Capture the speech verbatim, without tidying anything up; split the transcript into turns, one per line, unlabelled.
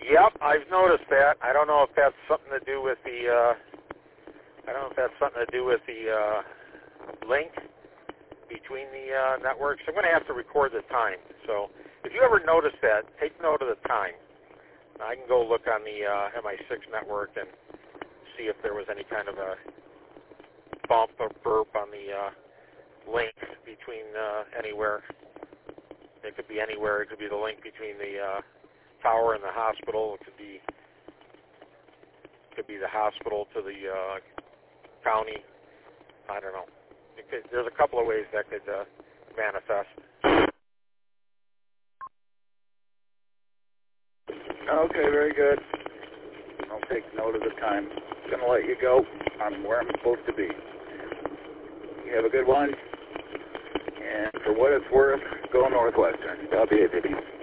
Yep, I've noticed that. I don't know if that's something to do with the. Uh, I don't know if that's something to do with the uh, link between the uh, networks. I'm going to have to record the time. So if you ever notice that, take note of the time. I can go look on the uh, M I six network and see if there was any kind of a bump or burp on the uh, link between uh, anywhere. It could be anywhere. It could be the link between the uh, tower and the hospital. It could be could be the hospital to the uh, county. I don't know. It could, there's a couple of ways that could uh, manifest.
Okay, very good. I'll take note of the time. I'm going to let you go. I'm where I'm supposed to be. You have a good one. And for what it's worth, go Northwestern. W A P.